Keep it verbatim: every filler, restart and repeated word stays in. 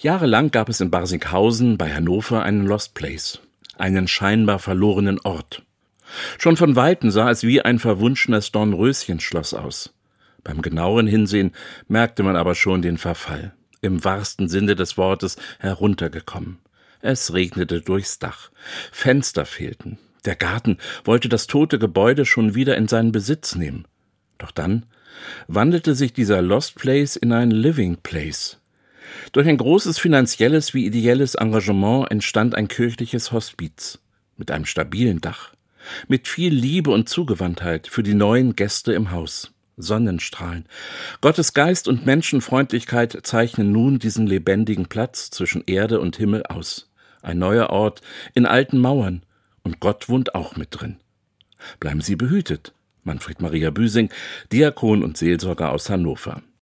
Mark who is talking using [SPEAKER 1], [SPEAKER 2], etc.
[SPEAKER 1] Jahrelang gab es in Barsinghausen bei Hannover einen Lost Place, einen scheinbar verlorenen Ort. Schon von Weitem sah es wie ein verwunschenes Dornröschenschloss aus. Beim genaueren Hinsehen merkte man aber schon den Verfall, im wahrsten Sinne des Wortes heruntergekommen. Es regnete durchs Dach, Fenster fehlten, der Garten wollte das tote Gebäude schon wieder in seinen Besitz nehmen. Doch dann wandelte sich dieser Lost Place in ein Living Place. Durch ein großes finanzielles wie ideelles Engagement entstand ein kirchliches Hospiz mit einem stabilen Dach, mit viel Liebe und Zugewandtheit für die neuen Gäste im Haus. Sonnenstrahlen, Gottes Geist und Menschenfreundlichkeit zeichnen nun diesen lebendigen Platz zwischen Erde und Himmel aus. Ein neuer Ort in alten Mauern, und Gott wohnt auch mit drin. Bleiben Sie behütet. Manfred Maria Büsing, Diakon und Seelsorger aus Hannover.